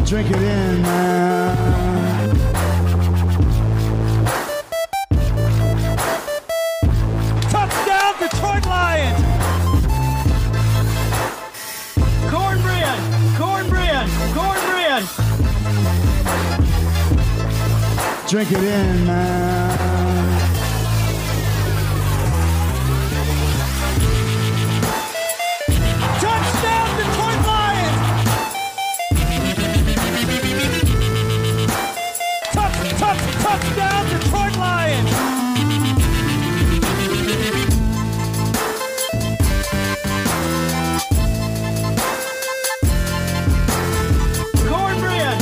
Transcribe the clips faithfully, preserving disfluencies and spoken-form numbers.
Drink it in, man. Touchdown, Detroit Lions! Cornbread! Cornbread! Cornbread! Drink it in, man. Touchdown, Detroit Lions! Touch, touch, touchdown, Detroit Lions! Cornbread!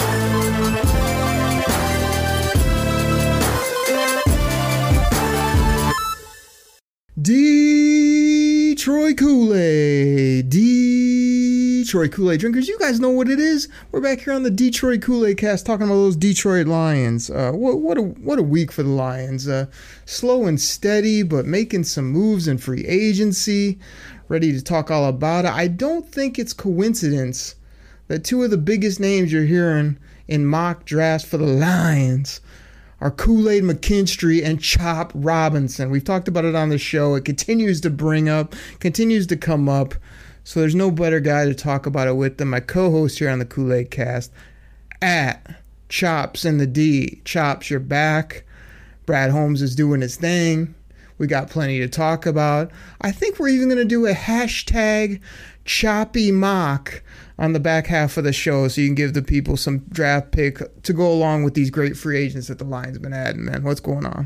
Detroit Kool-Aid. Detroit Kool-Aid drinkers, you guys know what it is. We're back here on the Detroit Kool-Aid cast talking about those Detroit Lions. Uh, what, what, a, what a week for the Lions. Uh, slow and steady, but making some moves in free agency. Ready to talk all about it. I don't think it's coincidence that two of the biggest names you're hearing in mock drafts for the Lions are Kool-Aid McKinstry and Chop Robinson. We've talked about it on the show. It continues to bring up, continues to come up. So there's no better guy to talk about it with than my co-host here on the Kool-Aid cast, at Chops in the D. Chops, you're back. Brad Holmes is doing his thing. We got plenty to talk about. I think we're even going to do a hashtag Choppy Mock on the back half of the show so you can give the people some draft pick to go along with these great free agents that the Lions have been adding, man. What's going on?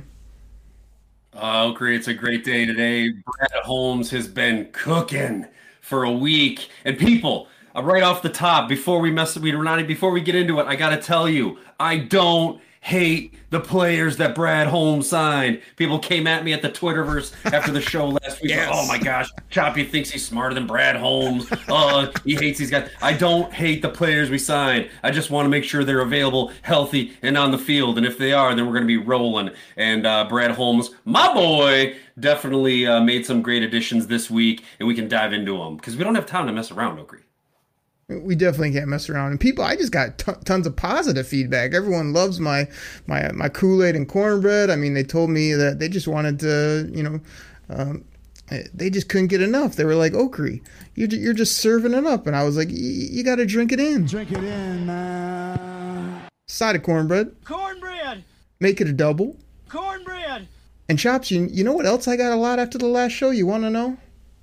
Oh, great. It's a great day today. Brad Holmes has been cooking for a week. And people, uh, right off the top, before we mess we not before we get into it, I got to tell you, I don't hate the players that Brad Holmes signed. People came at me at the Twitterverse after the show last week. Yes. Oh my gosh, Choppy thinks he's smarter than Brad Holmes. Uh, he hates these guys. I don't hate the players we signed. I just want to make sure they're available, healthy, and on the field. And if they are, then we're going to be rolling. And uh, Brad Holmes, my boy, definitely uh, made some great additions this week, and we can dive into them because we don't have time to mess around, Okri. We definitely can't mess around. And people, I just got t- tons of positive feedback. Everyone loves my my my Kool-Aid and cornbread. I mean, they told me that they just wanted to, you know, um, they just couldn't get enough. They were like, Okri, you're, you're just serving it up. And I was like, you got to drink it in. Drink it in, man. Side of cornbread. Cornbread! Make it a double. Cornbread! And Chops, you, you know what else I got a lot after the last show? You want to know?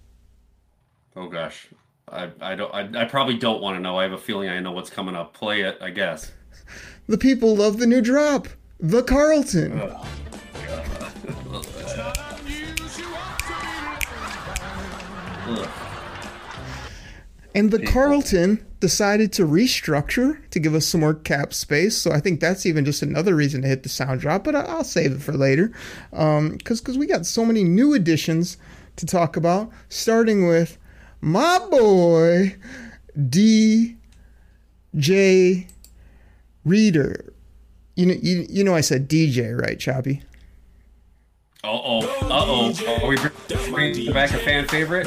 Oh gosh, I I don't I, I probably don't want to know. I have a feeling I know what's coming up. Play it, I guess. The people love the new drop, the Carlton. Ugh. Ugh. And the People. Carlton decided to restructure to give us some more cap space. So I think that's even just another reason to hit the sound drop, but I'll save it for later. Um, cause, cause we got so many new additions to talk about, starting with my boy, D J Reader. You know, you, you know I said D J, right, Choppy? Uh-oh, uh-oh. Are we bringing back a fan favorite?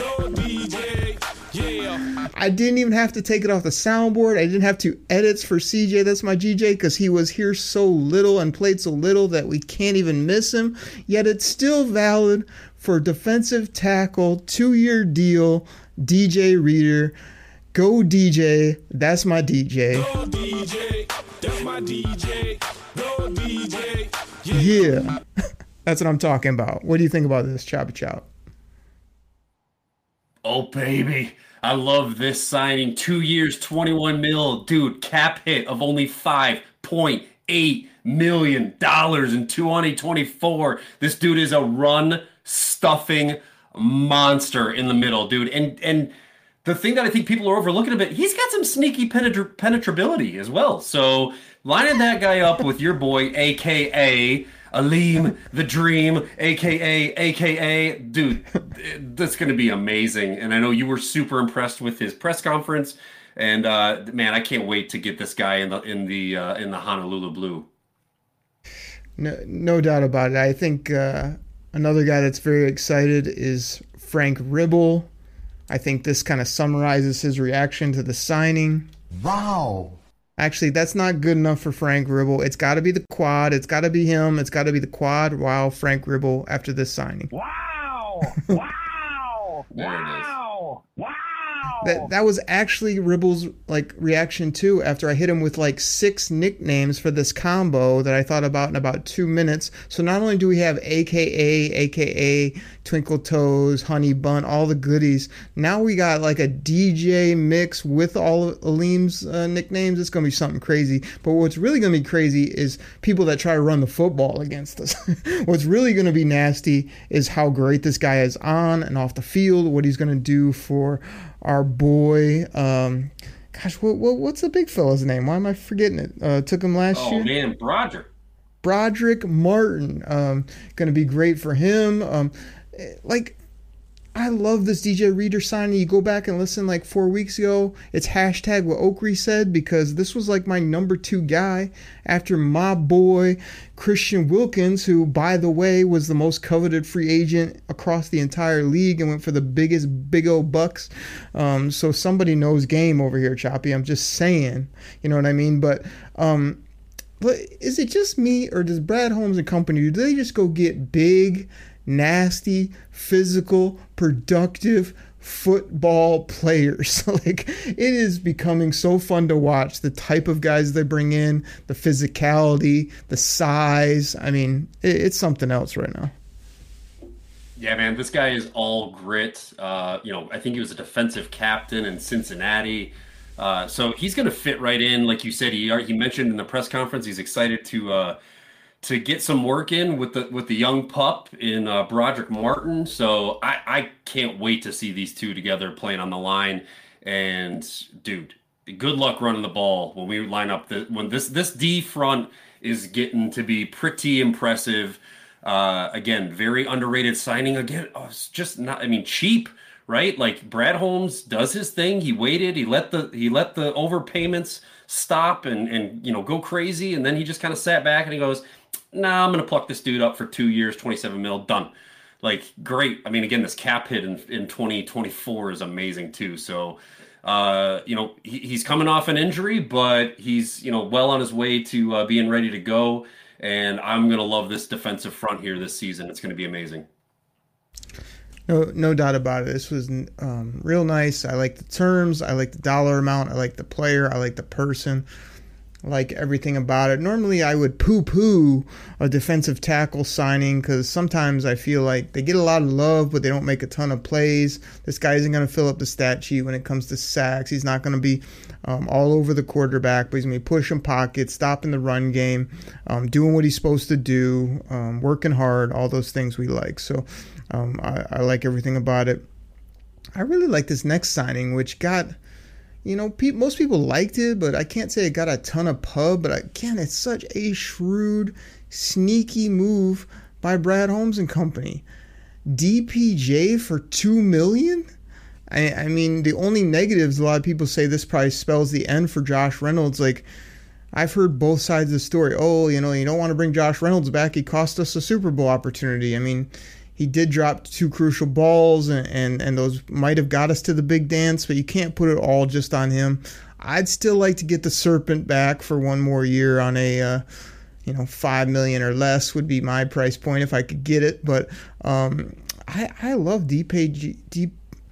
I didn't even have to take it off the soundboard. I didn't have to edit for C J, that's my G J, because he was here so little and played so little that we can't even miss him. Yet it's still valid for defensive tackle, two-year deal, D J Reader. Go D J, that's my D J. Go D J, that's my D J. Go D J. Yeah, that's what I'm talking about. What do you think about this, Choppy Chop? Oh, baby. I love this signing. Two years, twenty-one mil. Dude, cap hit of only five point eight million dollars in twenty twenty-four. This dude is a run-stuffing monster in the middle, dude. And and the thing that I think people are overlooking a bit, he's got some sneaky penetra- penetrability as well. So lining that guy up with your boy, a k a. Aleem the Dream, a k a. a k a. Dude, that's going to be amazing. And I know you were super impressed with his press conference. And, uh, man, I can't wait to get this guy in the in the, uh, in the Honolulu Blue. No, no doubt about it. I think uh, another guy that's very excited is Frank Ribble. I think this kind of summarizes his reaction to the signing. Wow. Actually, that's not good enough for Frank Ribble. It's got to be the quad. It's got to be him. It's got to be the quad. Wow, Frank Ribble after this signing. Wow! Wow! There it is. Wow! Wow! That that was actually Ribble's like reaction too after I hit him with like six nicknames for this combo that I thought about in about two minutes. So not only do we have A K A, A K A, Twinkle Toes, Honey Bun, all the goodies. Now we got like a D J mix with all of Aleem's uh, nicknames. It's gonna be something crazy. But what's really gonna be crazy is people that try to run the football against us. What's really gonna be nasty is how great this guy is on and off the field. What he's gonna do for our boy, um, gosh, what, what what's the big fella's name? Why am I forgetting it? Uh, took him last Oh year. man, Broderick. Broderick Martin, um, going to be great for him. Um, like, I love this D J Reader signing. You go back and listen like four weeks ago. It's hashtag what Oakrey said because this was like my number two guy after my boy Christian Wilkins, who, by the way, was the most coveted free agent across the entire league and went for the biggest big old bucks. Um, so somebody knows game over here, Choppy. I'm just saying, you know what I mean? But um, but is it just me or does Brad Holmes and company, do they just go get big, nasty, physical, productive football players? Like, it is becoming so fun to watch the type of guys they bring in, the physicality, the size. I mean, it, it's something else right now. Yeah, man, this guy is all grit. Uh, you know, I think he was a defensive captain in Cincinnati. Uh, so he's going to fit right in. Like you said, he he mentioned in the press conference, he's excited to uh, to get some work in with the with the young pup in uh, Broderick Martin. So I, I can't wait to see these two together playing on the line. And dude, good luck running the ball when we line up. The, when this this D front is getting to be pretty impressive. Uh, again, very underrated signing. Again, oh, it's just not. I mean, cheap. Right? Like Brad Holmes does his thing. He waited. He let the he let the overpayments stop and and you know go crazy. And then he just kind of sat back and he goes, "Nah, I'm gonna pluck this dude up for two years, twenty-seven mil, done." Like great. I mean, again, this cap hit in in twenty twenty-four is amazing too. So, uh, you know, he, he's coming off an injury, but he's you know well on his way to uh, being ready to go. And I'm gonna love this defensive front here this season. It's gonna be amazing. No, no doubt about it. This was um, real nice. I like the terms. I like the dollar amount. I like the player. I like the person. I like everything about it. Normally, I would poo-poo a defensive tackle signing because sometimes I feel like they get a lot of love, but they don't make a ton of plays. This guy isn't going to fill up the stat sheet when it comes to sacks. He's not going to be um, all over the quarterback, but he's going to be pushing pockets, stopping the run game, um, doing what he's supposed to do, um, working hard, all those things we like. So um, I, I like everything about it. I really like this next signing, which got... You know, pe- most people liked it, but I can't say it got a ton of pub. But again, it's such a shrewd, sneaky move by Brad Holmes and company. D P J for two million dollars? I, I mean, the only negatives, a lot of people say this probably spells the end for Josh Reynolds. Like, I've heard both sides of the story. Oh, you know, you don't want to bring Josh Reynolds back. He cost us a Super Bowl opportunity. I mean, he did drop two crucial balls, and, and, and those might have got us to the big dance, but you can't put it all just on him. I'd still like to get the Serpent back for one more year on a, uh, you know, five million dollars or less would be my price point if I could get it. But um, I, I love D P J. D,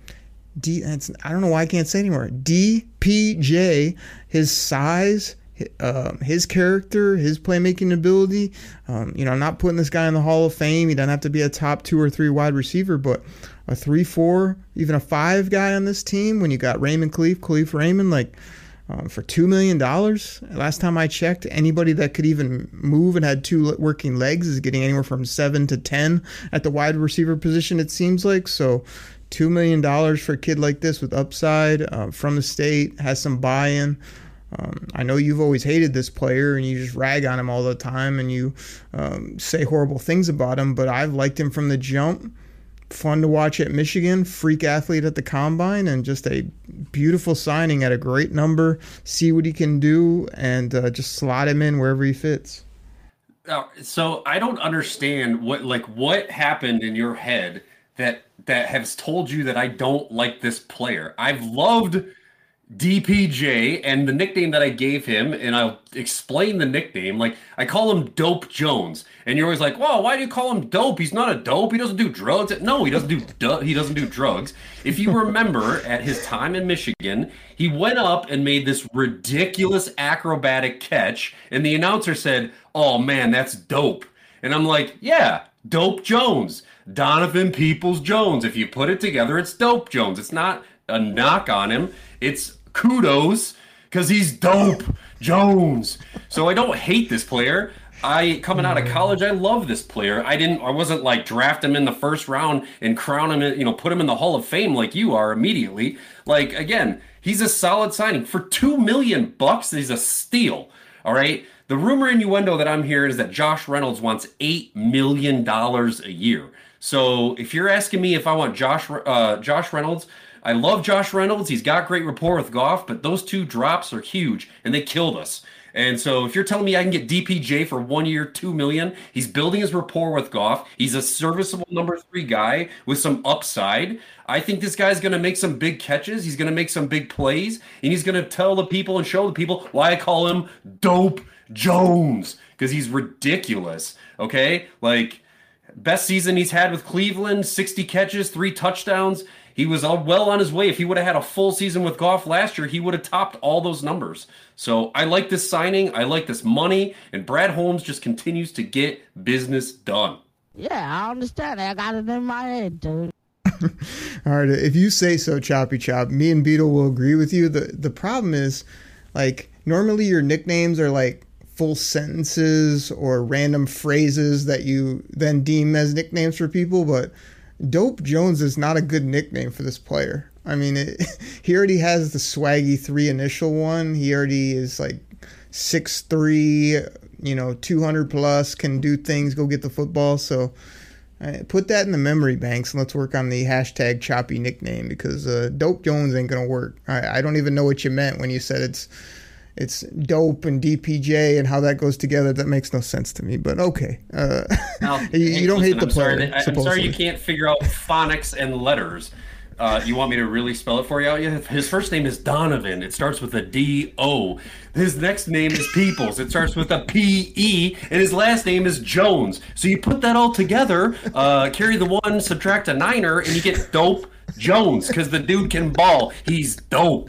D, it's, I don't know why I can't say it anymore. D P J, his size, Um, his character, his playmaking ability. Um, you know, I'm not putting this guy in the Hall of Fame. He doesn't have to be a top two or three wide receiver, but a three, four, even a five guy on this team when you got Raymond Khalif, Khalif Raymond, like um, for two million dollars. Last time I checked, anybody that could even move and had two working legs is getting anywhere from seven to ten at the wide receiver position, it seems like. So two million dollars for a kid like this with upside uh, from the state, has some buy-in. Um, I know you've always hated this player and you just rag on him all the time and you um, say horrible things about him, but I've liked him from the jump. Fun to watch at Michigan, freak athlete at the combine, and just a beautiful signing at a great number. See what he can do and uh, just slot him in wherever he fits. Uh, so I don't understand what like what happened in your head that that has told you that I don't like this player. I've loved D P J, and the nickname that I gave him, and I'll explain the nickname. Like, I call him Dope Jones, and you're always like, "Whoa, why do you call him Dope? He's not a dope. He doesn't do drugs." No, he doesn't do du- he doesn't do drugs. If you remember, at his time in Michigan, he went up and made this ridiculous acrobatic catch, and the announcer said, "Oh man, that's dope." And I'm like, "Yeah, Dope Jones, Donovan Peoples Jones. If you put it together, it's Dope Jones. It's not a knock on him. It's kudos because he's Dope Jones." So I don't hate this player. I coming out of college, I love this player. I didn't, I wasn't like draft him in the first round and crown him, in, you know, put him in the Hall of Fame like you are immediately. Like again, he's a solid signing for two million bucks. He's a steal. All right. The rumor innuendo that I'm hearing is that Josh Reynolds wants eight million dollars a year. So if you're asking me if I want Josh uh, Josh Reynolds, I love Josh Reynolds. He's got great rapport with Goff, but those two drops are huge, and they killed us. And so if you're telling me I can get D P J for one year, two million dollars, he's building his rapport with Goff. He's a serviceable number three guy with some upside. I think this guy's going to make some big catches. He's going to make some big plays, and he's going to tell the people and show the people why I call him Dope Jones, because he's ridiculous. Okay? Like, best season he's had with Cleveland, sixty catches, three touchdowns. He was all well on his way. If he would have had a full season with Goff last year, he would have topped all those numbers. So I like this signing. I like this money. And Brad Holmes just continues to get business done. Yeah, I understand. I got it in my head, dude. All right, if you say so, Choppy Chop, me and Beetle will agree with you. The the problem is, like, normally your nicknames are like full sentences or random phrases that you then deem as nicknames for people, but Dope Jones is not a good nickname for this player. I mean, it, he already has the swaggy three initial one. He already is like six three, you know, two hundred plus, can do things, go get the football. So uh, put that in the memory banks and let's work on the hashtag choppy nickname, because uh, Dope Jones ain't going to work. I, I don't even know what you meant when you said it's it's dope and D P J and how that goes together. That makes no sense to me, but okay. Uh, now, you, hey, you don't listen, hate the I'm player. Sorry that, I'm sorry you can't figure out phonics and letters. Uh, you want me to really spell it for you? His first name is Donovan. It starts with a D O. His next name is Peoples. It starts with a P E, and his last name is Jones. So you put that all together, uh, carry the one, subtract a niner, and you get Dope Jones, because the dude can ball. He's dope.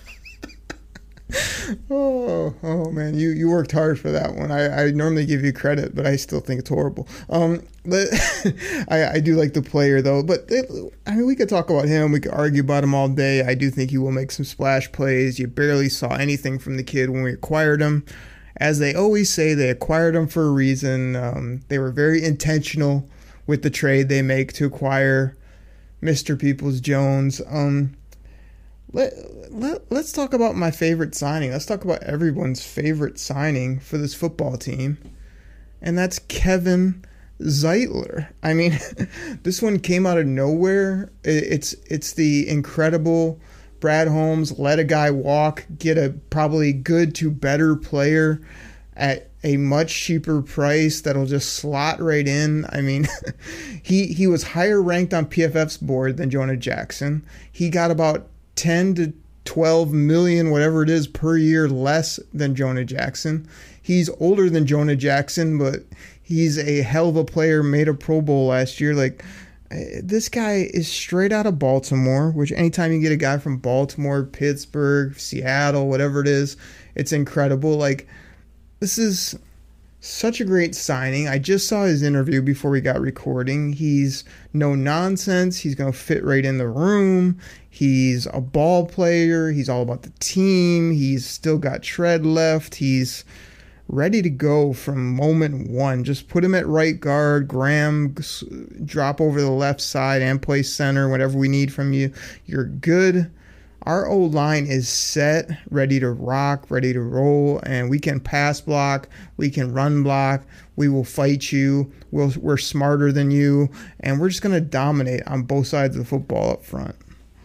Oh, oh man, you, you worked hard for that one. I, I normally give you credit, but I still think it's horrible. Um, but I, I do like the player though. But it, I mean, we could talk about him. We could argue about him all day. I do think he will make some splash plays. You barely saw anything from the kid when we acquired him. As they always say, they acquired him for a reason. Um, they were very intentional with the trade they make to acquire Mister Peoples Jones. Um. Let, let, let's talk about my favorite signing. Let's talk about everyone's favorite signing for this football team. And that's Kevin Zeitler. I mean, this one came out of nowhere. It's it's the incredible Brad Holmes let a guy walk, get a probably good to better player at a much cheaper price that'll just slot right in. I mean, he he was higher ranked on P F F's board than Jonah Jackson. He got about ten to twelve million, whatever it is, per year less than Jonah Jackson. He's older than Jonah Jackson, but he's a hell of a player, made a Pro Bowl last year. Like, this guy is straight out of Baltimore, which anytime you get a guy from Baltimore, Pittsburgh, Seattle, whatever it is, it's incredible. Like, this is such a great signing. I just saw his interview before we got recording. He's no nonsense. He's going to fit right in the room. He's a ball player. He's all about the team. He's still got tread left. He's ready to go from moment one. Just put him at right guard. Graham, drop over the left side and play center. Whatever we need from you, you're good. Our O-line is set, ready to rock, ready to roll, and we can pass block, we can run block, we will fight you, we'll, we're smarter than you, and we're just going to dominate on both sides of the football up front.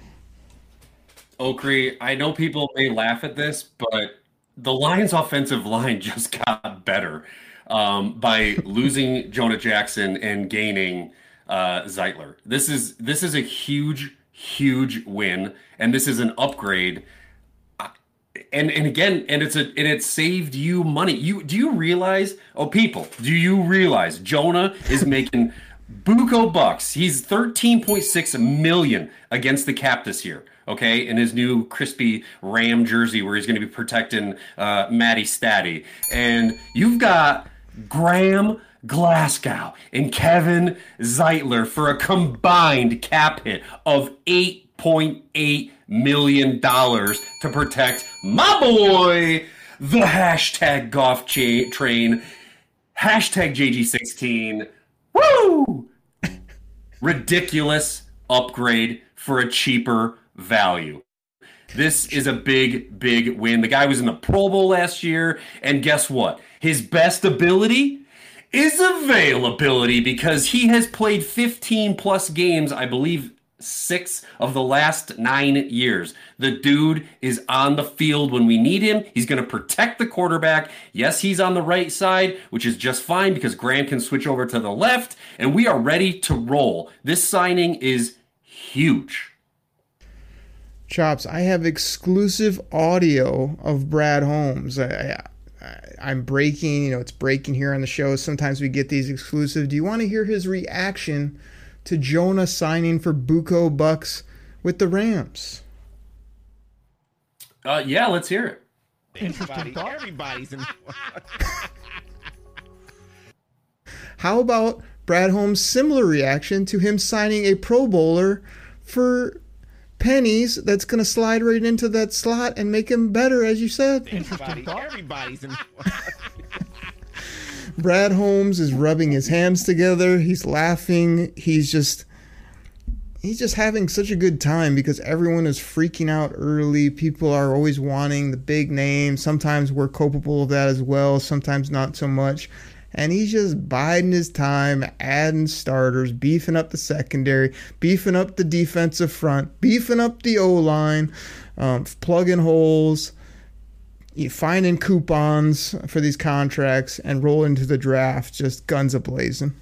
Okri, I know people may laugh at this, but the Lions' offensive line just got better um, by losing Jonah Jackson and gaining uh, Zeitler. This is this is a huge, huge win, and this is an upgrade And and again, and it's a and it saved you money. You do you realize? Oh, people, do you realize Jonah is making buco bucks? He's thirteen point six million against the cap this year. Okay, in his new crispy Ram jersey, where he's going to be protecting uh, Matty Statty, and you've got Graham Glasgow and Kevin Zeitler for a combined cap hit of eight point eight million dollars to protect my boy, the hashtag golf cha- train, hashtag J G sixteen. Woo! Ridiculous upgrade for a cheaper value. This is a big, big win. The guy was in the Pro Bowl last year, and guess what? His best ability is availability, because he has played fifteen plus games, I believe six of the last nine years. The dude is on the field when we need him. He's going to protect the quarterback. Yes, he's on the right side, which is just fine because Graham can switch over to the left, and we are ready to roll. This signing is huge. Chops, I have exclusive audio of Brad Holmes. I, I, I'm breaking, you know, it's breaking here on the show. Sometimes we get these exclusive. Do you want to hear his reaction to Jonah signing for buco bucks with the Rams? Uh, yeah, let's hear it. Everybody, everybody's in. How about Brad Holmes' similar reaction to him signing a Pro Bowler for pennies that's going to slide right into that slot and make him better, as you said? Everybody, everybody's in. Brad Holmes is rubbing his hands together. He's laughing. He's just he's just having such a good time because everyone is freaking out early. People are always wanting the big name. Sometimes we're culpable of that as well. Sometimes not so much. And he's just biding his time, adding starters, beefing up the secondary, beefing up the defensive front, beefing up the O-line, um, plugging holes, finding coupons for these contracts, and roll into the draft just guns a-blazing.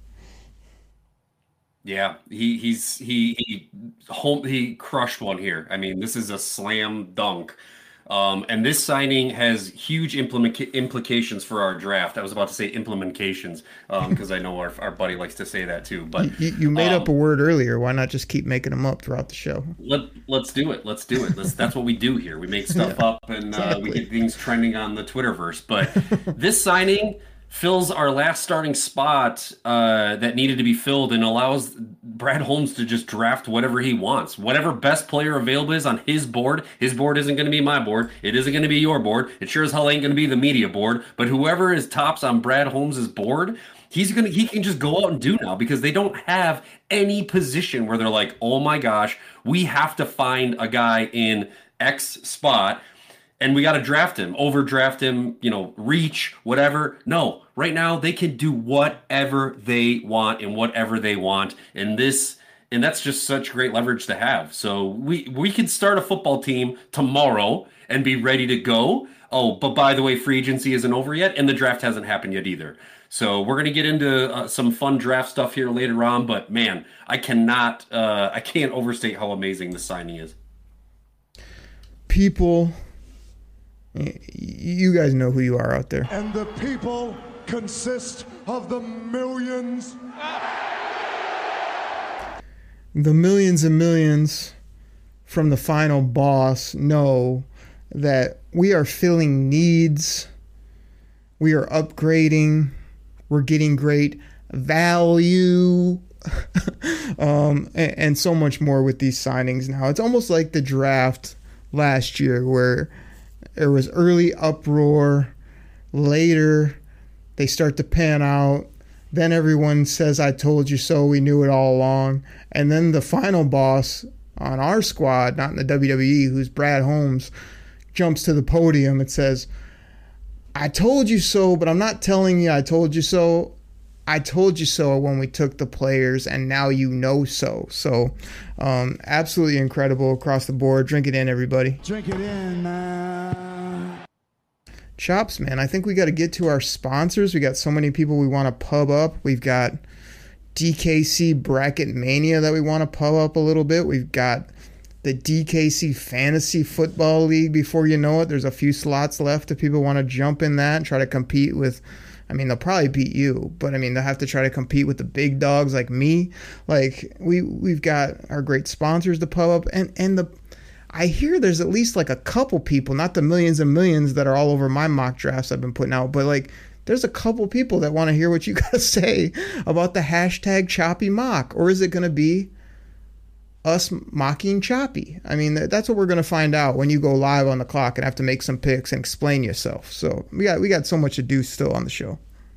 Yeah, he he's he he home he crushed one here. I mean, this is a slam dunk. Um, and this signing has huge implement- implications for our draft. I was about to say implementations because um, I know our, our buddy likes to say that too. But you, you made um, up a word earlier. Why not just keep making them up throughout the show? Let Let's do it. Let's do it. Let's, that's what we do here. We make stuff Yeah, up and uh, exactly. we get things trending on the Twitterverse. But this signing fills our last starting spot uh, that needed to be filled and allows Brad Holmes to just draft whatever he wants. Whatever best player available is on his board. His board isn't going to be my board. It isn't going to be your board. It sure as hell ain't going to be the media board. But whoever is tops on Brad Holmes' board, he's gonna he can just go out and do now because they don't have any position where they're like, oh my gosh, we have to find a guy in X spot. And we got to draft him, overdraft him, you know, reach, whatever. No, right now they can do whatever they want and whatever they want. And this, and that's just such great leverage to have. So we, we can start a football team tomorrow and be ready to go. Oh, but by the way, free agency isn't over yet and the draft hasn't happened yet either. So we're going to get into uh, some fun draft stuff here later on. But man, I cannot, uh, I can't overstate how amazing this signing is. People... You guys know who you are out there. And the people consist of the millions. The millions and millions from the final boss know that we are filling needs. We are upgrading. We're getting great value. um, and, and so much more with these signings now. It's almost like the draft last year where there was early uproar. Later, they start to pan out. Then everyone says, I told you so. We knew it all along. And then the final boss on our squad, not in the W W E, who's Brad Holmes, jumps to the podium and says, I told you so, but I'm not telling you I told you so. I told you so when we took the players, and now you know so. So, um, absolutely incredible across the board. Drink it in, everybody. Drink it in, man. Chops, man, I think we got to get to our sponsors. We got so many people we want to pub up. We've got D K C Bracket Mania that we want to pub up a little bit. We've got the D K C Fantasy Football League before you know it. There's a few slots left if people want to jump in that and try to compete with. I mean, they'll probably beat you, but I mean, they'll have to try to compete with the big dogs like me. Like we we've got our great sponsors to pub up, and and the I hear there's at least like a couple people, not the millions and millions that are all over my mock drafts I've been putting out, but like there's a couple people that want to hear what you got to say about the hashtag Choppy Mock, or is it going to be us mocking Choppy? I mean, that's what we're going to find out when you go live on the clock and have to make some picks and explain yourself. So we got we got so much to do still on the show.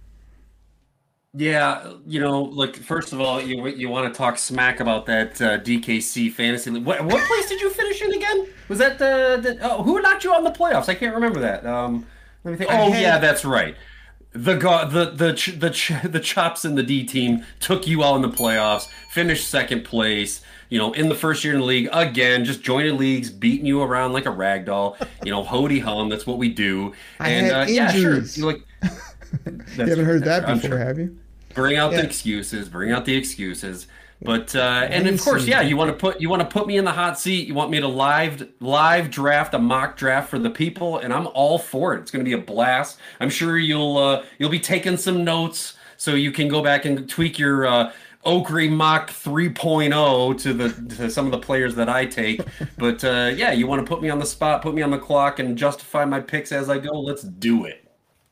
Yeah, you know, like first of all, you you want to talk smack about that uh, D K C fantasy league. What what place did you finish in again? Was that the, the oh, who knocked you out in the playoffs? I can't remember that. Um, let me think. Oh had, yeah, that's right. The go- the the ch- the ch- the chops in the D team took you out in the playoffs. Finished second place. You know, in the first year in the league, again, just joining leagues, beating you around like a rag doll. You know, hoody hum. That's what we do. I and had uh, yeah, sure. injuries. You're like, you haven't heard that I'm before, sure. have you? Bring out Yeah. the excuses. Bring out the excuses. But uh, and Let me of course, see. yeah, you want to put you want to put me in the hot seat. You want me to live live draft a mock draft for the people, and I'm all for it. It's going to be a blast. I'm sure you'll uh, you'll be taking some notes so you can go back and tweak your uh, Oakry mock three point oh to the to some of the players that I take. But uh, yeah, you want to put me on the spot, put me on the clock, and justify my picks as I go. Let's do it.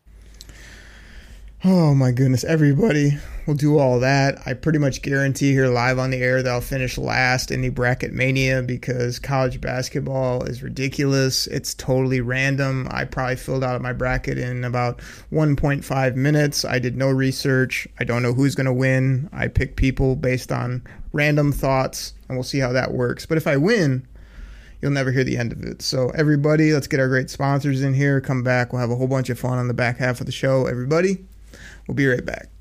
Oh my goodness, everybody will do all that. I pretty much guarantee here live on the air that I'll finish last in the Bracket Mania because college basketball is ridiculous. It's totally random. I probably filled out my bracket in about one point five minutes. I did no research. I don't know who's going to win. I pick people based on random thoughts, and we'll see how that works. But if I win, you'll never hear the end of it. So everybody, let's get our great sponsors in here. Come back. We'll have a whole bunch of fun on the back half of the show. Everybody, we'll be right back.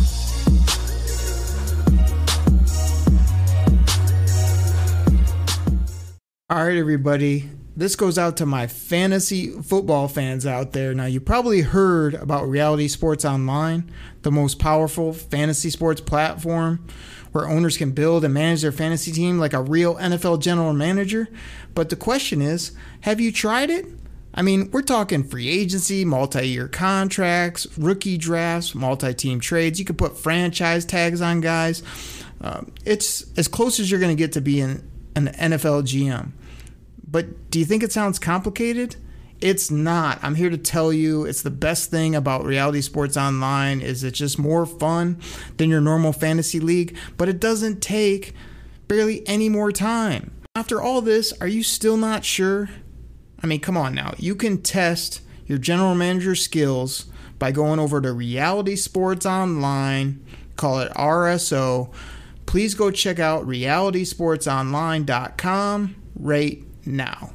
All right, everybody. This goes out to my fantasy football fans out there. Now, you probably heard about Reality Sports Online, the most powerful fantasy sports platform where owners can build and manage their fantasy team like a real N F L general manager. But the question is, have you tried it? I mean, we're talking free agency, multi-year contracts, rookie drafts, multi-team trades. You can put franchise tags on guys. Um, it's as close as you're going to get to being an N F L G M. But do you think it sounds complicated? It's not. I'm here to tell you it's the best thing about Reality Sports Online is it's just more fun than your normal fantasy league, but it doesn't take barely any more time. After all this, are you still not sure? I mean, come on now. You can test your general manager skills by going over to Reality Sports Online, call it R S O. Please go check out reality sports online dot com right now.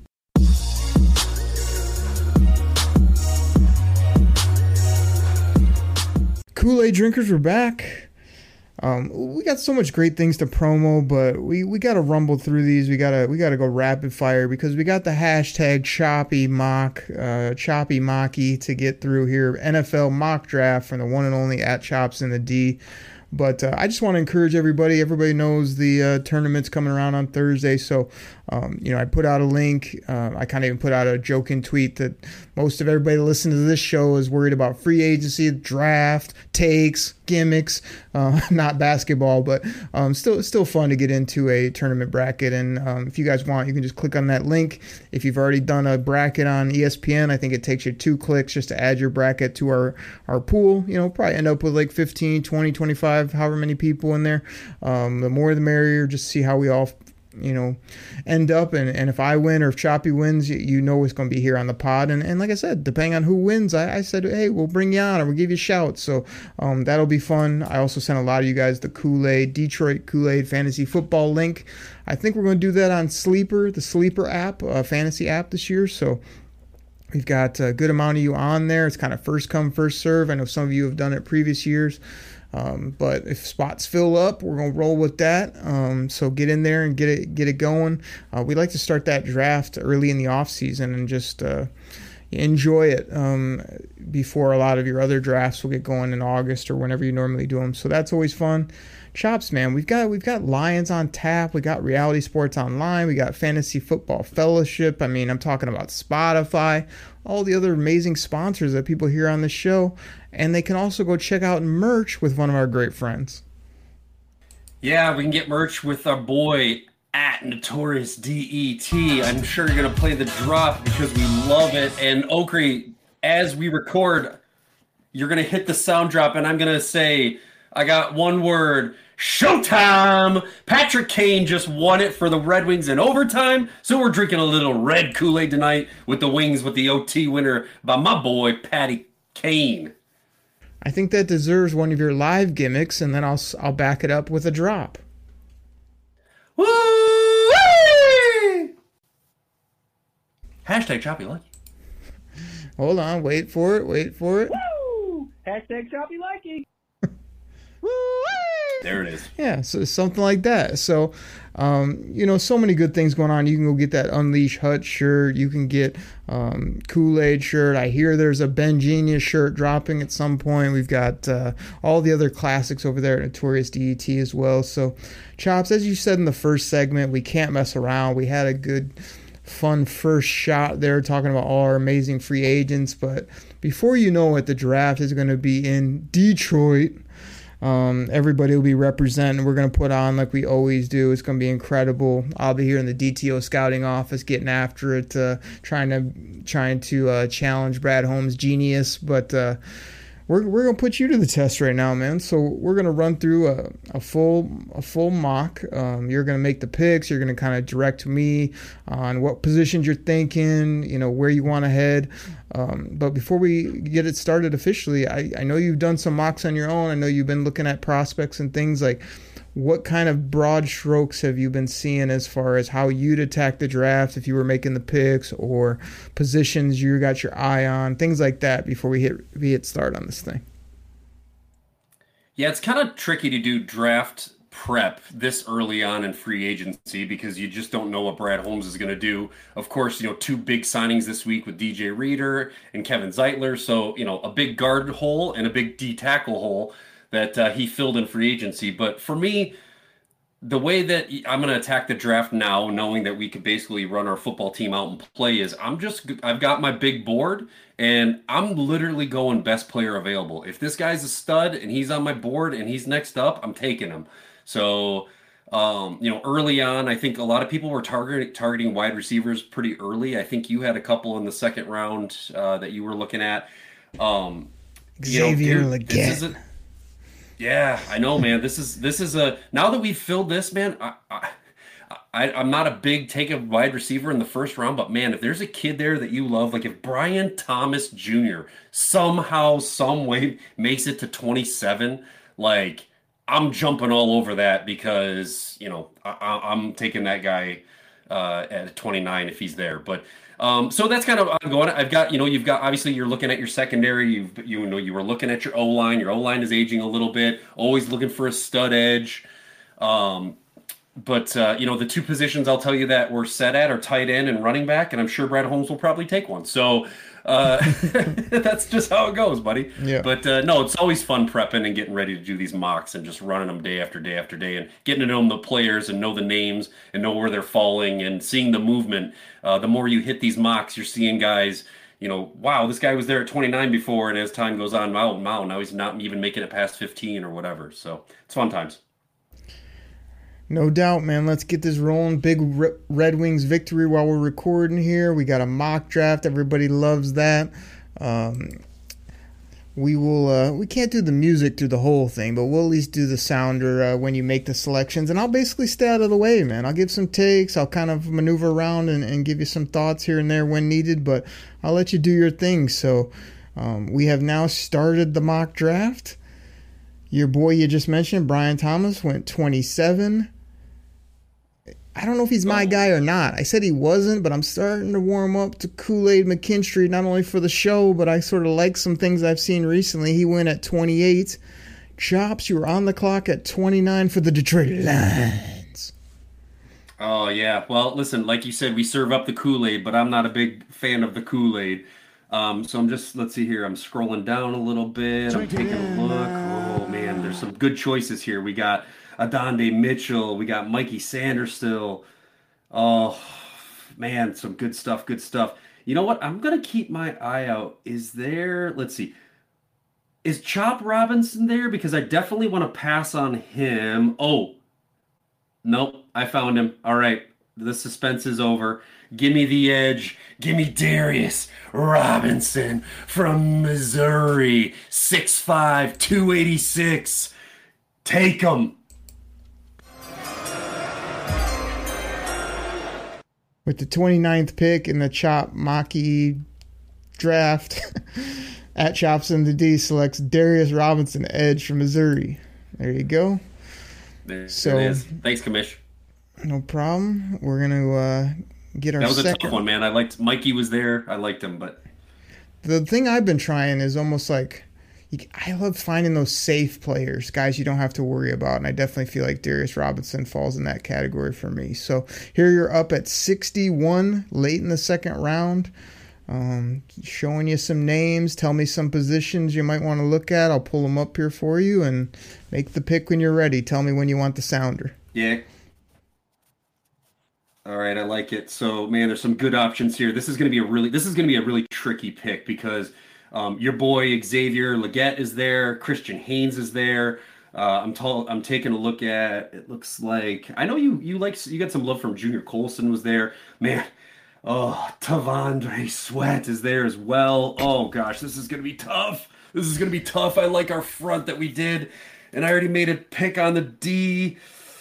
Kool-Aid drinkers, we're back. Um, we got so much great things to promo, but we, we got to rumble through these. We gotta we gotta go rapid fire because we got the hashtag Choppy Mock, uh, Choppy Mocky to get through here. N F L mock draft from the one and only at Chops in the D. But uh, I just want to encourage everybody. Everybody knows the uh, tournament's coming around on Thursday. So, um, you know, I put out a link. Uh, I kind of even put out a joking tweet that most of everybody that listens to this show is worried about free agency, draft, takes, gimmicks, uh, not basketball, but um, still still fun to get into a tournament bracket. And um, if you guys want, you can just click on that link. If you've already done a bracket on E S P N, I think it takes you two clicks just to add your bracket to our, our pool. You know, probably end up with like fifteen, twenty, twenty-five, however many people in there. Um, the more the merrier, just see how we all you know, end up. And, and if I win or if Choppy wins, you, you know it's going to be here on the pod. And, and like I said, depending on who wins, I, I said, hey, we'll bring you on or we'll give you shouts. So um, that'll be fun. I also sent a lot of you guys the Kool-Aid, Detroit Kool-Aid Fantasy Football link. I think we're going to do that on Sleeper, the Sleeper app, uh, fantasy app this year. So we've got a good amount of you on there. It's kind of first come, first serve. I know some of you have done it previous years. Um, but if spots fill up, we're gonna roll with that. Um, so get in there and get it get it going. Uh, we like to start that draft early in the off season and just uh, enjoy it um, before a lot of your other drafts will get going in August or whenever you normally do them. So that's always fun. Chops, man, we've got we've got Lions on tap. We got Reality Sports Online. We got Fantasy Football Fellowship. I mean, I'm talking about Spotify, all the other amazing sponsors that people hear on the show, and they can also go check out merch with one of our great friends. Yeah, we can get merch with our boy at Notorious D E T. I'm sure you're gonna play the drop because we love it. And Okri, as we record, you're gonna hit the sound drop, and I'm gonna say, I got one word: showtime! Patrick Kane just won it for the Red Wings in overtime, so we're drinking a little red Kool-Aid tonight with the Wings with the O T winner by my boy Patty Kane. I think that deserves one of your live gimmicks, and then I'll I'll back it up with a drop. Woo! Hashtag Choppy Lucky. Hold on, wait for it, wait for it. Woo! Hashtag Choppy Lucky. There it is. Yeah, so something like that. So, um, you know, so many good things going on. You can go get that Unleash Hut shirt. You can get um, Kool-Aid shirt. I hear there's a Ben Genius shirt dropping at some point. We've got uh, all the other classics over there at Notorious D E T as well. So, Chops, as you said in the first segment, we can't mess around. We had a good, fun first shot there talking about all our amazing free agents. But before you know it, the draft is going to be in Detroit. Um, everybody will be representing. We're going to put on like we always do. It's going to be incredible. I'll be here in the D T O scouting office getting after it, uh, trying to trying to uh, challenge Brad Holmes' genius. But uh, we're we're going to put you to the test right now, man. So we're going to run through a, a full a full mock. Um, you're going to make the picks. You're going to kind of direct me on what positions you're thinking, you know, where you want to head. Um, but before we get it started officially, I, I know you've done some mocks on your own. I know you've been looking at prospects and things. Like, what kind of broad strokes have you been seeing as far as how you'd attack the draft if you were making the picks, or positions you got your eye on, things like that before we hit we hit start on this thing? Yeah, it's kind of tricky to do draft prep this early on in free agency because you just don't know what Brad Holmes is going to do. Of course, you know, two big signings this week with D J Reader and Kevin Zeitler. So, you know, a big guard hole and a big D tackle hole that uh, he filled in free agency. But for me, the way that I'm going to attack the draft now, knowing that we could basically run our football team out and play, is I'm just, I've got my big board and I'm literally going best player available. If this guy's a stud and he's on my board and he's next up, I'm taking him. So, um, you know, early on, I think a lot of people were targeting targeting wide receivers pretty early. I think you had a couple in the second round uh, that you were looking at. Um, Xavier you know, Legette. Yeah, I know, man. This is this is a now that we've filled this, man. I, I, I I'm not a big take of wide receiver in the first round, but man, if there's a kid there that you love, like if Brian Thomas Junior somehow, some way makes it to twenty-seven, like. I'm jumping all over that because, you know, I, I'm taking that guy uh, at twenty-nine if he's there. But um, so that's kind of ongoing. I've got, you know, you've got, obviously you're looking at your secondary. You've, you know, you were looking at your O-line. Your O-line is aging a little bit. Always looking for a stud edge. Um, but, uh, you know, the two positions I'll tell you that we're set at are tight end and running back. And I'm sure Brad Holmes will probably take one. So uh, that's just how it goes, buddy. Yeah. But uh, no, it's always fun prepping and getting ready to do these mocks and just running them day after day after day and getting to know the players and know the names and know where they're falling and seeing the movement. Uh, the more you hit these mocks, you're seeing guys, you know, wow, this guy was there at twenty-nine before, and as time goes on, wow, wow, now he's not even making it past fifteen or whatever. So it's fun times. No doubt, man. Let's get this rolling. Big Red Wings victory while we're recording here. We got a mock draft. Everybody loves that. Um, we will. Uh, we can't do the music through the whole thing, but we'll at least do the sounder uh, when you make the selections. And I'll basically stay out of the way, man. I'll give some takes. I'll kind of maneuver around and, and give you some thoughts here and there when needed, but I'll let you do your thing. So um, we have now started the mock draft. Your boy you just mentioned, Brian Thomas, went twenty-seven. I don't know if he's my guy or not. I said he wasn't, but I'm starting to warm up to Kool-Aid McKinstry, not only for the show, but I sort of like some things I've seen recently. He went at twenty-eight. Chops, you were on the clock at twenty-nine for the Detroit Lions. Oh, yeah. Well, listen, like you said, we serve up the Kool-Aid, but I'm not a big fan of the Kool-Aid. Um, so I'm just, let's see here. I'm scrolling down a little bit. I'm taking a look. Oh, man, there's some good choices here. We got Adonde Mitchell. We got Mikey Sanders still. Oh, man, some good stuff, good stuff. You know what? I'm going to keep my eye out. Is there, let's see. Is Chop Robinson there? Because I definitely want to pass on him. Oh, nope, I found him. All right, the suspense is over. Give me the edge. Give me Darius Robinson from Missouri. six five, two eighty-six. Take him. With the twenty-ninth pick in the Chop Maki draft, at Chops in the D selects Darius Robinson, edge from Missouri. There you go. There, so, there it is. Thanks, Commish. No problem. We're going to uh, get our That was second. a tough one, man. I liked Mikey was there. I liked him, but the thing I've been trying is almost like I love finding those safe players, guys you don't have to worry about, and I definitely feel like Darius Robinson falls in that category for me. So here you're up at sixty-one late in the second round. Um, showing you some names. Tell me some positions you might want to look at. I'll pull them up here for you and make the pick when you're ready. Tell me when you want the sounder. yeah. All right, I like it. So, man, there's some good options here. This is going to be a really, this is going to be a really tricky pick because um, your boy Xavier Legette is there, Christian Haynes is there. Uh, I'm tall. I'm taking a look at. It looks like I know you. You like you got some love from Junior Colson was there, man. Oh, Tavondre Sweat is there as well. Oh gosh, this is gonna be tough. This is gonna be tough. I like our front that we did, and I already made a pick on the D.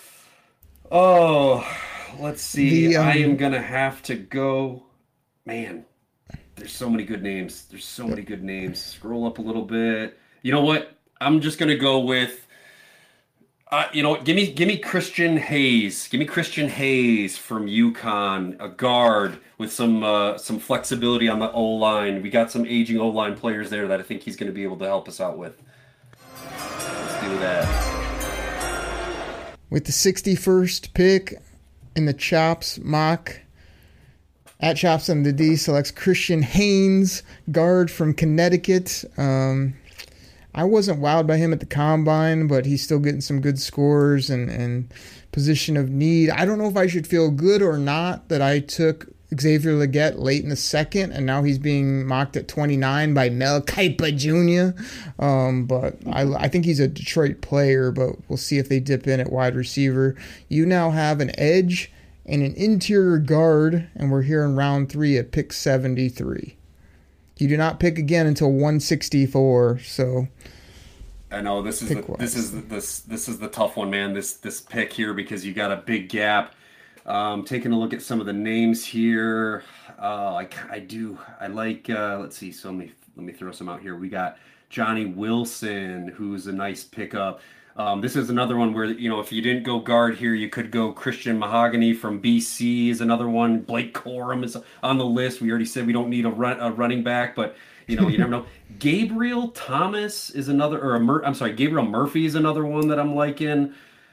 Oh. Let's see. The, um, I am going to have to go. Man, there's so many good names. There's so many good names. Scroll up a little bit. You know what? I'm just going to go with, uh, you know what? Give me, give me Christian Hayes. Give me Christian Hayes from UConn, a guard with some uh, some flexibility on the O-line. We got some aging O-line players there that I think he's going to be able to help us out with. Let's do that. With the sixty-first pick in the Chops mock, at Chops on the D selects Christian Haynes, guard from Connecticut. Um, I wasn't wowed by him at the combine, but he's still getting some good scores and, and position of need. I don't know if I should feel good or not that I took Xavier Legette late in the second, and now he's being mocked at twenty-nine by Mel Kipa Junior Um, but I, I think he's a Detroit player, but we'll see if they dip in at wide receiver. You now have an edge and an interior guard, and we're here in round three at pick seventy-three. You do not pick again until one sixty-four, so I know this is the, this is the, this this is the tough one, man. This this pick here because you got a big gap. Um, taking a look at some of the names here, uh, I, I do I like. Uh, let's see. So let me let me throw some out here. We got Johnny Wilson, who's a nice pickup. Um, this is another one where, you know, if you didn't go guard here, you could go Christian Mahogany from B C is another one. Blake Corum is on the list. We already said we don't need a run a running back, but you know you never know. Gabriel Thomas is another, or a Mur- I'm sorry, Gabriel Murphy is another one that I'm liking.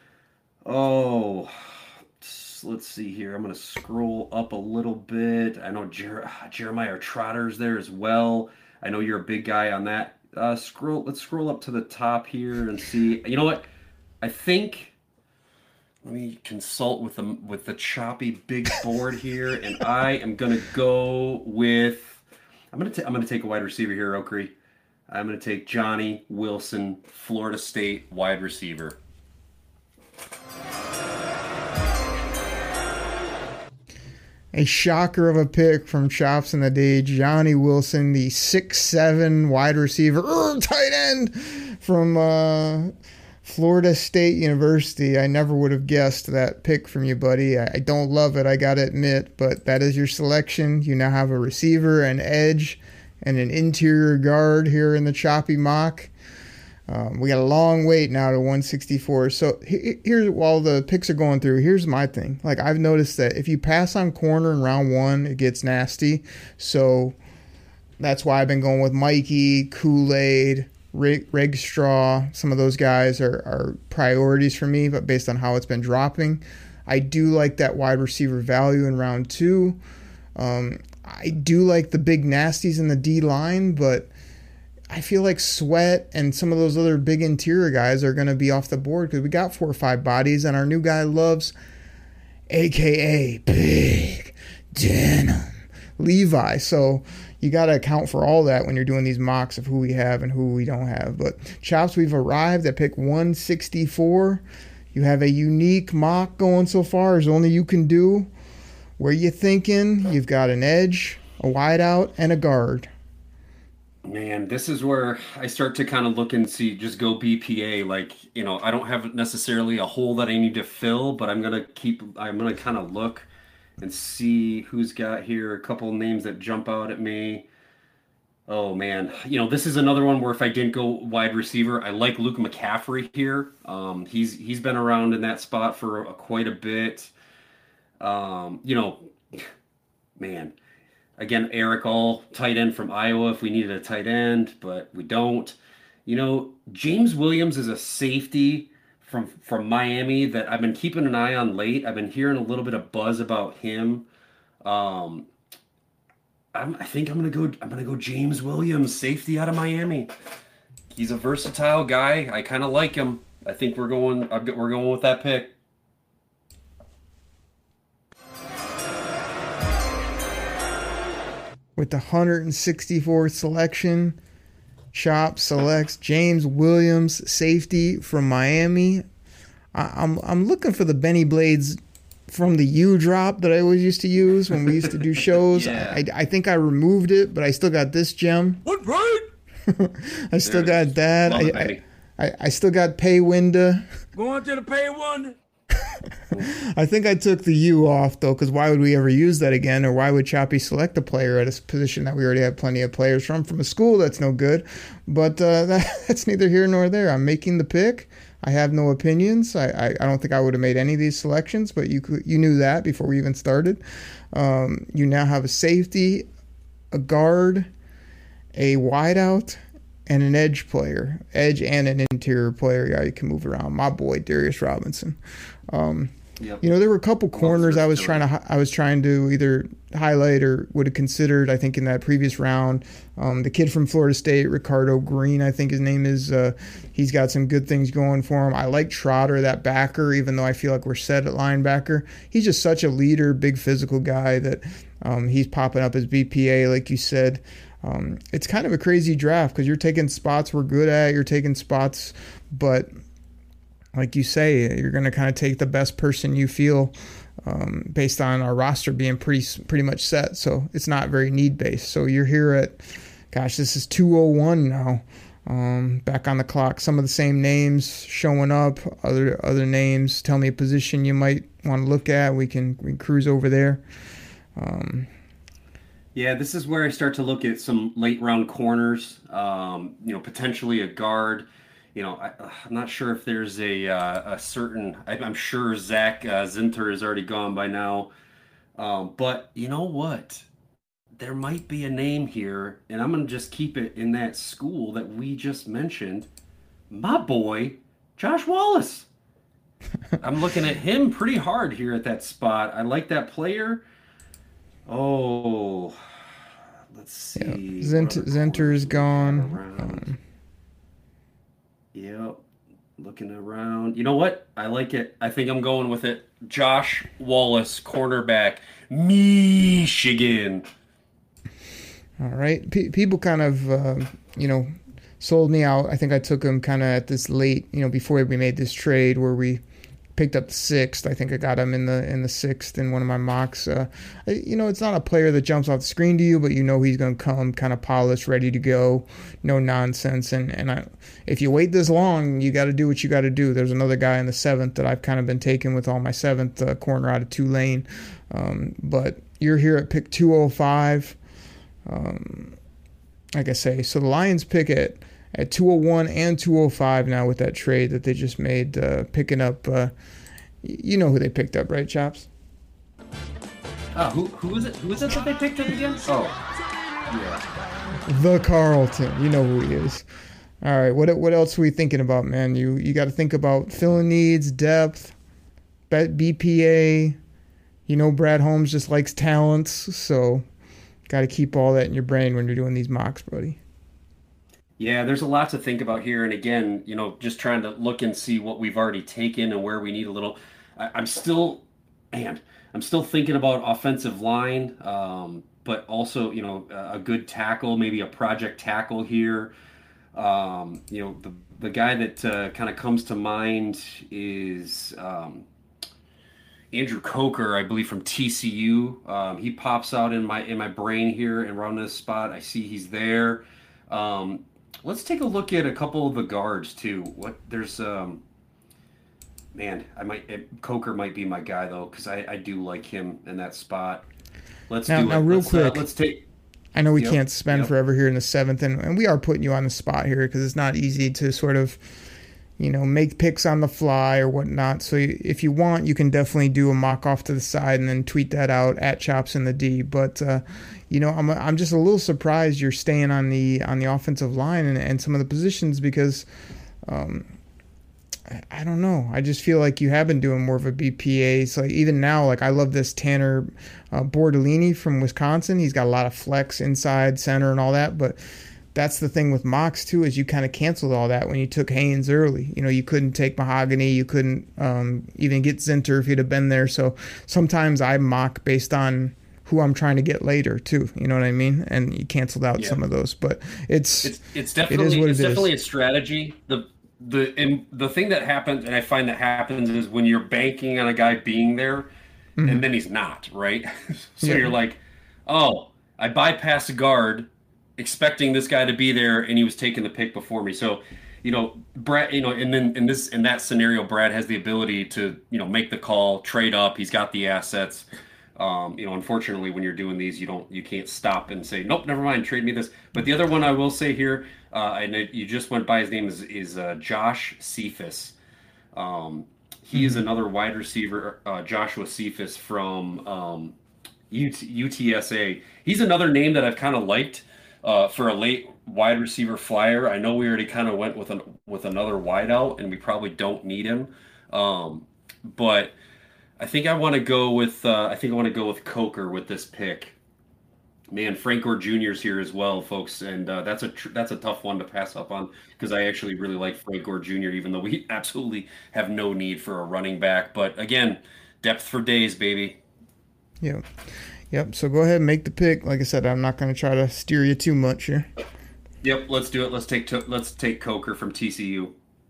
Oh. Let's see here. I'm going to scroll up a little bit. I know Jer- Jeremiah Trotter's there as well. I know you're a big guy on that. Uh, scroll. Let's scroll up to the top here and see. You know what? I think. Let me consult with the with the choppy big board here, and I am going to go with. I'm going to I'm going to take a wide receiver here, Oakrey. I'm going to take Johnny Wilson, Florida State wide receiver. A shocker of a pick from Chops in the D. Johnny Wilson, the six seven wide receiver, er, tight end from uh, Florida State University. I never would have guessed that pick from you, buddy. I, I don't love it, I got to admit, but that is your selection. You now have a receiver, an edge, and an interior guard here in the choppy mock. Um, we got a long wait now to one sixty-four. So he, here's, while the picks are going through, here's my thing. Like, I've noticed that if you pass on corner in round one, it gets nasty. So that's why I've been going with Mikey, Kool-Aid, Reg, Regstraw. Some of those guys are, are priorities for me, but based on how it's been dropping, I do like that wide receiver value in round two. Um, I do like the big nasties in the D line, but I feel like Sweat and some of those other big interior guys are going to be off the board because we got four or five bodies, and our new guy loves, A K A Big Denim Levi. So you got to account for all that when you're doing these mocks of who we have and who we don't have. But Chops, we've arrived at pick one sixty-four. You have a unique mock going so far, as only you can do. Where you thinking? You've got an edge, a wideout, and a guard. Man, this is where I start to kind of look and see, just go B P A. Like, you know, I don't have necessarily a hole that I need to fill, but I'm going to keep, I'm going to kind of look and see who's got here. A couple names that jump out at me. Oh, man. You know, this is another one where if I didn't go wide receiver, I like Luke McCaffrey here. Um, he's he's been around in that spot for a, quite a bit. Um, you know, man, again, Eric All, tight end from Iowa if we needed a tight end, but we don't. You know, James Williams is a safety from from Miami that I've been keeping an eye on late. I've been hearing a little bit of buzz about him. Um, I'm, I think I'm gonna go. I'm gonna go James Williams, safety out of Miami. He's a versatile guy. I kind of like him. I think we're going. We're going with that pick. With the one hundred sixty-fourth selection, Chop selects James Williams, safety from Miami. I, I'm I'm looking for the Benny Blades from the U drop that I always used to use when we used to do shows. Yeah. I, I think I removed it, but I still got this gem. What, right? I still got that. Love I, it, baby. I, I I still got Pay Winda. Going to the pay one. I think I took the U off, though, because why would we ever use that again? Or why would Choppy select a player at a position that we already have plenty of players from, from a school that's no good? But uh, that, that's neither here nor there. I'm making the pick. I have no opinions. I, I, I don't think I would have made any of these selections, but you could, you knew that before we even started. Um, you now have a safety, a guard, a wideout, and an edge player. Edge and an interior player. Yeah, you can move around. My boy, Darius Robinson. Um, Yep. You know, there were a couple corners I was trying to I was trying to either highlight or would have considered. I think in that previous round, um, the kid from Florida State, Ricardo Green, I think his name is. Uh, he's got some good things going for him. I like Trotter, that backer, even though I feel like we're set at linebacker. He's just such a leader, big physical guy that um, he's popping up as B P A, like you said. Um, it's kind of a crazy draft because you're taking spots we're good at. You're taking spots, but like you say, you're going to kind of take the best person you feel um, based on our roster being pretty pretty much set. So it's not very need-based. So you're here at, gosh, this is two oh one now. Um, back on the clock. Some of the same names showing up, other other names. Tell me a position you might want to look at. We can, we can cruise over there. Um, Yeah, this is where I start to look at some late round corners, um, you know, potentially a guard. You know, I, I'm not sure if there's a uh, a certain. I, I'm sure Zach uh, Zinter is already gone by now, um, but you know what? There might be a name here, and I'm gonna just keep it in that school that we just mentioned. My boy, Josh Wallace. I'm looking at him pretty hard here at that spot. I like that player. Oh, let's see. yeah. Zent- Zinter is gone. Um, Yep. Looking around. You know what? I like it. I think I'm going with it. Josh Wallace, cornerback, Michigan. All right. P- people kind of, uh, you know, sold me out. I think I took him kind of at this late, you know, before we made this trade where we picked up the sixth. I think I got him in the in the sixth in one of my mocks. Uh, you know, it's not a player that jumps off the screen to you, but you know he's going to come kind of polished, ready to go, no nonsense. And and I, if you wait this long, you got to do what you got to do. There's another guy in the seventh that I've kind of been taking with all my seventh uh, corner out of Tulane. Um, but you're here at pick two oh five. Um, like I say, so the Lions pick it at two oh one and two oh five now with that trade that they just made, uh, picking up, uh, you know who they picked up, right, Chops? Oh, who who is it? Who is it that they picked up again? Oh, yeah. The Carlton. You know who he is. All right, what what else are we thinking about, man? You you got to think about filling needs, depth, B P A. You know Brad Holmes just likes talents, so got to keep all that in your brain when you're doing these mocks, buddy. Yeah, there's a lot to think about here. And again, you know, just trying to look and see what we've already taken and where we need a little. I, I'm still, man, I'm still thinking about offensive line, um, but also, you know, a, a good tackle, maybe a project tackle here. Um, you know, the the guy that uh, kind of comes to mind is um, Andrew Coker, I believe, from T C U. Um, he pops out in my in my brain here and around this spot. I see he's there. Um, let's take a look at a couple of the guards too. What there's, um, man, I might it, Coker might be my guy though, because I, I do like him in that spot. Let's now, do now it. real let's, quick. Uh, let's take. I know we yep, can't spend yep. forever here in the seventh, and, and we are putting you on the spot here because it's not easy to sort of, you know, make picks on the fly or whatnot. So if you want, you can definitely do a mock off to the side and then tweet that out at Chops in the D. But uh, you know, I'm I'm just a little surprised you're staying on the on the offensive line and, and some of the positions because. Um, I don't know. I just feel like you have been doing more of a B P A. So like even now, like I love this Tanner uh, Bordellini from Wisconsin. He's got a lot of flex inside, center, and all that. But that's the thing with mocks too, is you kind of canceled all that when you took Haynes early. You know, you couldn't take Mahogany. You couldn't um, even get Zinter if you'd have been there. So sometimes I mock based on who I'm trying to get later too. You know what I mean? And you canceled out Yeah. some of those. But it's It's it's definitely it is what it's it is. definitely a strategy. The the and the thing that happens, and I find that happens, is when you're banking on a guy being there, Mm-hmm. and then he's not, right? So Yeah. you're like, oh, I bypassed a guard, expecting this guy to be there, and he was taking the pick before me. So, you know, Brad, you know, and then in this in that scenario, Brad has the ability to, you know, make the call, trade up. He's got the assets. Um, you know, unfortunately, when you're doing these, you don't, you can't stop and say, nope, never mind, trade me this. But the other one I will say here, uh, and it, you just went by his name is is uh, Josh Cephas. Um, he Mm-hmm. is another wide receiver, uh, Joshua Cephas from um, U T, U T S A. He's another name that I've kind of liked uh, for a late wide receiver flyer. I know we already kind of went with an with another wideout, and we probably don't need him, um, but. I think I want to go with uh, I think I want to go with Coker with this pick. Man, Frank Gore Junior is here as well, folks, and uh, that's a tr- that's a tough one to pass up on because I actually really like Frank Gore Junior Even though we absolutely have no need for a running back. But again, depth for days, baby. Yep. Yep. So go ahead and make the pick. Like I said, I'm not going to try to steer you too much here. Yep, let's do it. Let's take to- let's take Coker from T C U.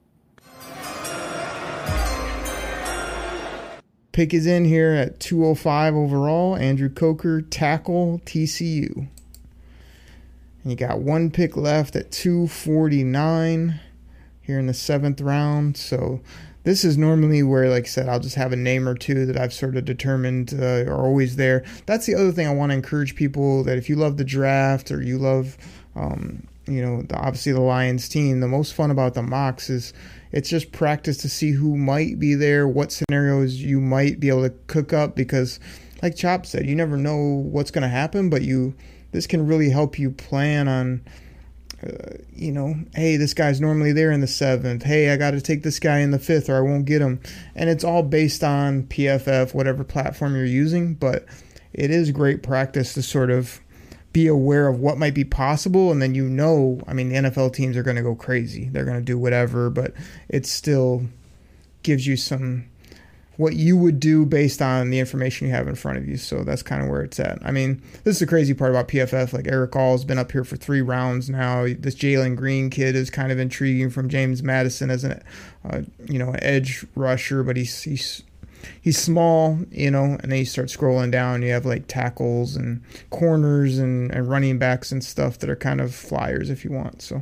Pick is in here at two oh five overall. Andrew Coker, tackle, T C U. And you got one pick left at two forty-nine here in the seventh round. So this is normally where, like I said, I'll just have a name or two that I've sort of determined uh, are always there. That's the other thing I want to encourage people, that if you love the draft or you love, um, you know, the, obviously the Lions team, the most fun about the mocks is it's just practice to see who might be there, what scenarios you might be able to cook up, because like Chop said, you never know what's going to happen, but you this can really help you plan on, uh, you know, hey, this guy's normally there in the seventh. Hey, I got to take this guy in the fifth or I won't get him. And it's all based on P F F, whatever platform you're using, but it is great practice to sort of be aware of what might be possible, and then you know, I mean, the N F L teams are going to go crazy. They're going to do whatever, but it still gives you some what you would do based on the information you have in front of you. So that's kind of where it's at. I mean, this is the crazy part about P F F. Like Eric All's been up here for three rounds now. This Jalen Green kid is kind of intriguing from James Madison as an, uh, you know, an edge rusher, but he's he's he's small, you know, and then you start scrolling down, you have like tackles and corners and, and running backs and stuff that are kind of flyers if you want. So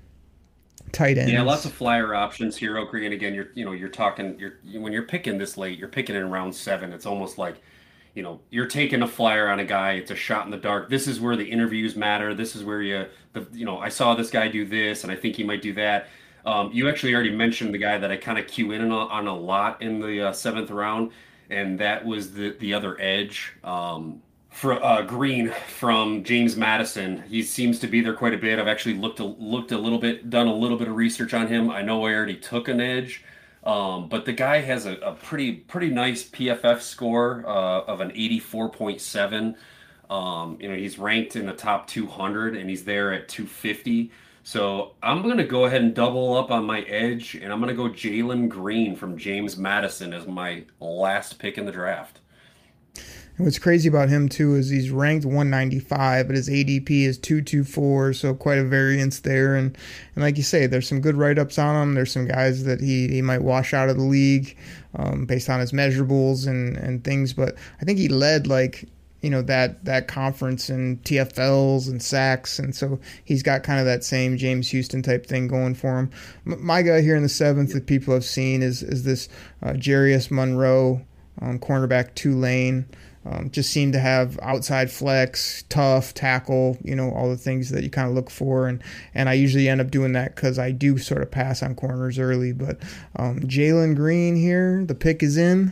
tight ends. Yeah, lots of flyer options here, Oakley. And again, you're you know you're talking you're when you're picking this late, you're picking in round seven. It's almost like, you know, you're taking a flyer on a guy. It's a shot in the dark. This is where the interviews matter. This is where you the you know I saw this guy do this, and I think he might do that. Um, you actually already mentioned the guy that I kind of cue in on, on a lot in the uh, seventh round, and that was the the other edge, um, for uh, Green from James Madison. He seems to be there quite a bit. I've actually looked a, looked a little bit, done a little bit of research on him. I know I already took an edge, um, but the guy has a, a pretty pretty nice P F F score uh, of an eighty-four point seven. Um, you know, he's ranked in the top two hundred and he's there at two fifty. So I'm going to go ahead and double up on my edge, and I'm going to go Jalen Green from James Madison as my last pick in the draft. And what's crazy about him, too, is he's ranked one ninety-five, but his A D P is two twenty-four, so quite a variance there. And, and like you say, there's some good write-ups on him. There's some guys that he, he might wash out of the league um, based on his measurables and, and things. But I think he led, like, you know, that, that conference in T F Ls and sacks, and so he's got kind of that same James Houston type thing going for him. M- my guy here in the seventh that people have seen is is this uh, Jarius Monroe, um, cornerback Tulane. Um, just seemed to have outside flex, tough, tackle, you know, all the things that you kind of look for. And, and I usually end up doing that because I do sort of pass on corners early. But um, Jalen Green here, the pick is in.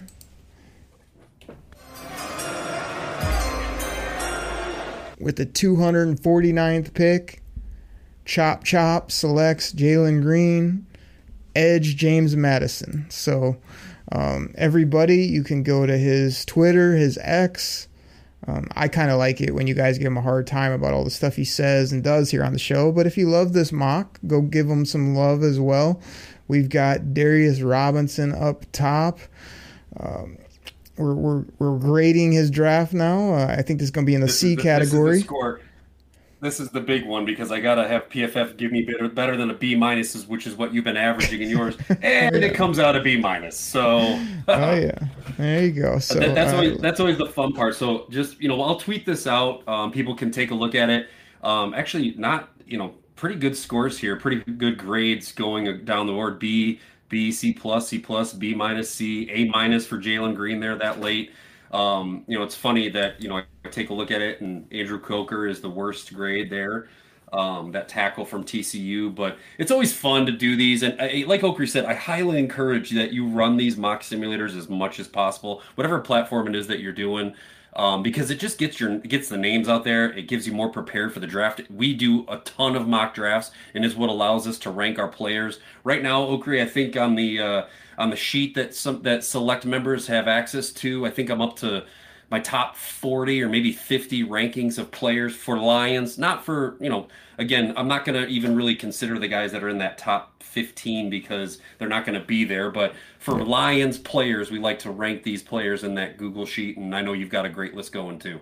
With the two hundred forty-ninth pick, Chop Chop selects Jalen Green, edge James Madison. So um, everybody, you can go to his Twitter, his X. Um, I kind of like it when you guys give him a hard time about all the stuff he says and does here on the show. But if you love this mock, go give him some love as well. We've got Darius Robinson up top. Um, We're, we're we're grading his draft now. Uh, I think this is going to be in the this C the, category. This is the score. This is the big one because I gotta have P F F give me better, better than a B minuses, which is what you've been averaging in yours, and yeah. It comes out a B minus. So, oh yeah, there you go. So that, that's uh, always that's always the fun part. So just you know, I'll tweet this out. Um, people can take a look at it. Um, actually, not you know, pretty good scores here, pretty good grades going down the board. B. B, C plus, C plus, B minus, C, A minus for Jalen Green there that late. Um, you know, it's funny that, you know, I take a look at it and Andrew Coker is the worst grade there, um, that tackle from T C U. But it's always fun to do these. And I, like Oakley said, I highly encourage that you run these mock simulators as much as possible, whatever platform it is that you're doing. Um, because it just gets your gets the names out there. It gives you more prepared for the draft. We do a ton of mock drafts, and is what allows us to rank our players. Right now, Okri, I think on the uh, on the sheet that some that select members have access to, I think I'm up to my top forty or maybe fifty rankings of players for Lions. Not for, you know, again, I'm not going to even really consider the guys that are in that top fifteen because they're not going to be there. But for Lions players, we like to rank these players in that Google sheet. And I know you've got a great list going too.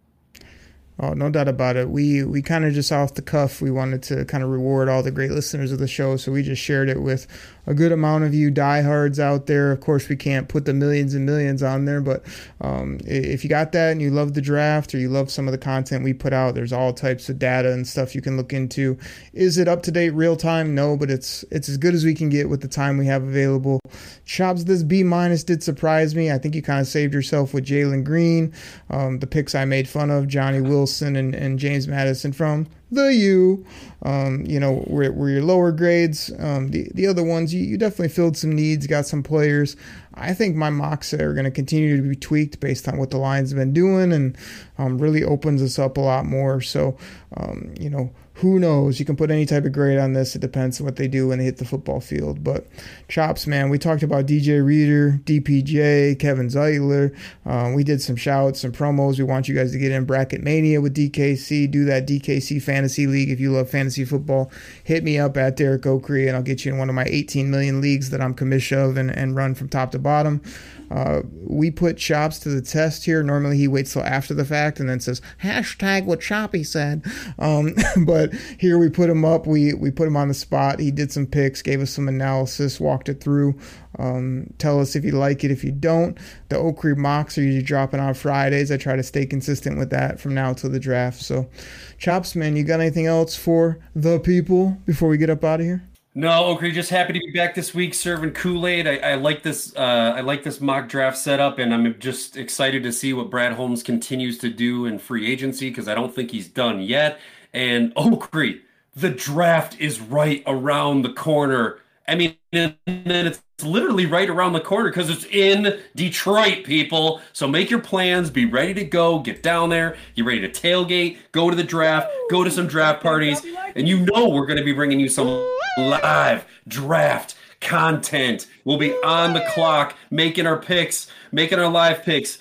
Oh, no doubt about it. We we kind of just off the cuff, we wanted to kind of reward all the great listeners of the show, so we just shared it with a good amount of you diehards out there. Of course, we can't put the millions and millions on there, but um, if you got that and you love the draft or you love some of the content we put out, there's all types of data and stuff you can look into. Is it up to date real time? No, but it's it's as good as we can get with the time we have available. Chops, this B minus did surprise me. I think you kind of saved yourself with Jalen Green, um, the picks I made fun of, Johnny Wilson. And, and James Madison from the U. Um, you know, were, were your lower grades. Um, the, the other ones, you, you definitely filled some needs, got some players. I think my mocks are going to continue to be tweaked based on what the Lions have been doing and um, really opens us up a lot more. So, um, you know, who knows? You can put any type of grade on this. It depends on what they do when they hit the football field. But Chops, man, we talked about D J Reader, D P J, Kevin Zeitler. Um, we did some shouts, some promos. We want you guys to get in Bracket Mania with D K C. Do that D K C Fantasy League. If you love fantasy football, hit me up at Derek Okri, and I'll get you in one of my eighteen million leagues that I'm commissioned of and, and run from top to bottom. Uh, we put Chops to the test here. Normally he waits till after the fact and then says, hashtag what Choppy said. Um, but here we put him up. We we put him on the spot. He did some picks, gave us some analysis, walked it through. Um, tell us if you like it. If you don't, the Okri mocks are usually dropping on Fridays. I try to stay consistent with that from now till the draft. So, Chops, man, you got anything else for the people before we get up out of here? No, okay. Just happy to be back this week serving Kool-Aid. I, I like this. Uh, I like this mock draft setup, and I'm just excited to see what Brad Holmes continues to do in free agency because I don't think he's done yet. And Okri, the draft is right around the corner. I mean, and then it's literally right around the corner because it's in Detroit, people. So make your plans, be ready to go, get down there, get ready to tailgate, go to the draft, go to some draft parties, and you know we're going to be bringing you some live draft content. We'll be on the clock, making our picks, making our live picks.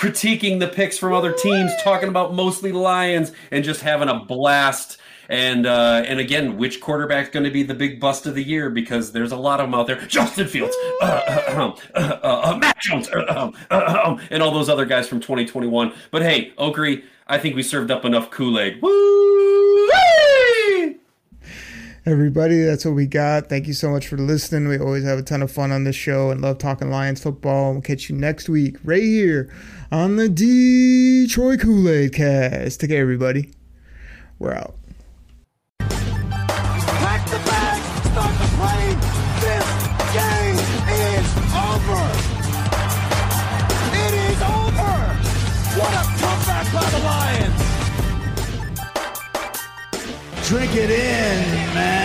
critiquing the picks from other teams, talking about mostly the Lions, and just having a blast. And uh, and again, which quarterback's going to be the big bust of the year? Because there's a lot of them out there. Justin Fields, uh, uh, uh, uh, uh, Matt Jones, uh, uh, uh, uh, and all those other guys from twenty twenty-one. But hey, Oakry, I think we served up enough Kool-Aid. Woo! Everybody, that's what we got. Thank you so much for listening. We always have a ton of fun on this show and love talking Lions football. We'll catch you next week right here on the Detroit Kool-Aid Cast. Take care, everybody. We're out. Pack the bags, start the plane. This game is over. It is over. What a comeback by the Lions. Drink it in, man.